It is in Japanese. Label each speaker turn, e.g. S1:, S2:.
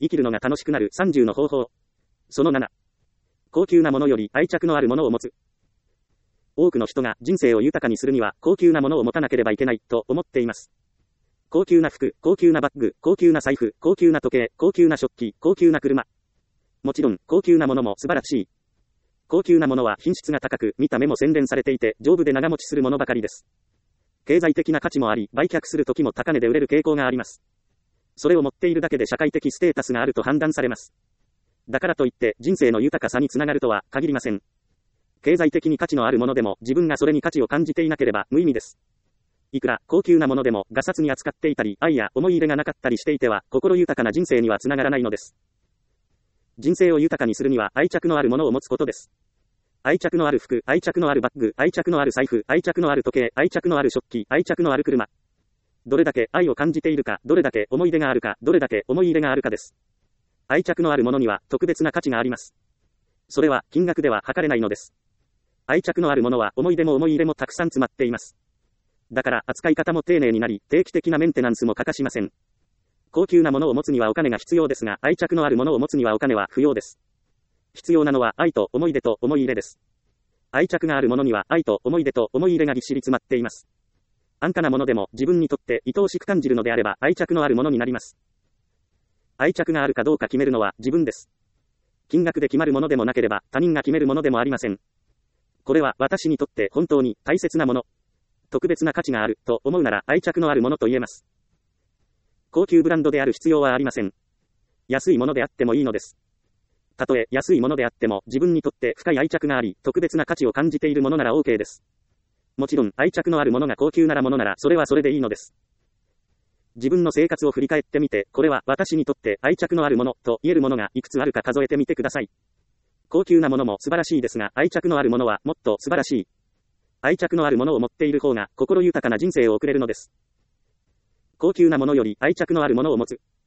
S1: 生きるのが楽しくなる30の方法。その7。高級なものより愛着のあるものを持つ。多くの人が人生を豊かにするには高級なものを持たなければいけないと思っています。高級な服、高級なバッグ、高級な財布、高級な時計、高級な食器、高級な車。もちろん、高級なものも素晴らしい。高級なものは品質が高く、見た目も洗練されていて、丈夫で長持ちするものばかりです。経済的な価値もあり、売却する時も高値で売れる傾向があります。それを持っているだけで社会的ステータスがあると判断されます。だからといって、人生の豊かさにつながるとは限りません。経済的に価値のあるものでも、自分がそれに価値を感じていなければ無意味です。いくら高級なものでも、がさつに扱っていたり、愛や思い入れがなかったりしていては、心豊かな人生にはつながらないのです。人生を豊かにするには、愛着のあるものを持つことです。愛着のある服、愛着のあるバッグ、愛着のある財布、愛着のある時計、愛着のある食器、愛着のある車。どれだけ愛を感じているか、どれだけ思い出があるか、どれだけ思い入れがあるかです。愛着のあるものには特別な価値があります。それは金額では測れないのです。愛着のあるものは思い出も思い入れもたくさん詰まっています。だから扱い方も丁寧になり、定期的なメンテナンスも欠かしません。高級なものを持つにはお金が必要ですが、愛着のあるものを持つにはお金は不要です。必要なのは愛と思い出と思い入れです。愛着があるものには愛と思い出と思い入れがぎっしり詰まっています。安価なものでも自分にとって愛おしく感じるのであれば愛着のあるものになります。愛着があるかどうか決めるのは自分です。金額で決まるものでもなければ他人が決めるものでもありません。これは私にとって本当に大切なもの、特別な価値があると思うなら愛着のあるものと言えます。高級ブランドである必要はありません。安いものであってもいいのです。たとえ安いものであっても自分にとって深い愛着があり、特別な価値を感じているものなら OK です。もちろん愛着のあるものが高級ならものならそれはそれでいいのです。自分の生活を振り返ってみて、これは私にとって愛着のあるものと言えるものがいくつあるか数えてみてください。高級なものも素晴らしいですが、愛着のあるものはもっと素晴らしい。愛着のあるものを持っている方が心豊かな人生を送れるのです。高級なものより愛着のあるものを持つ。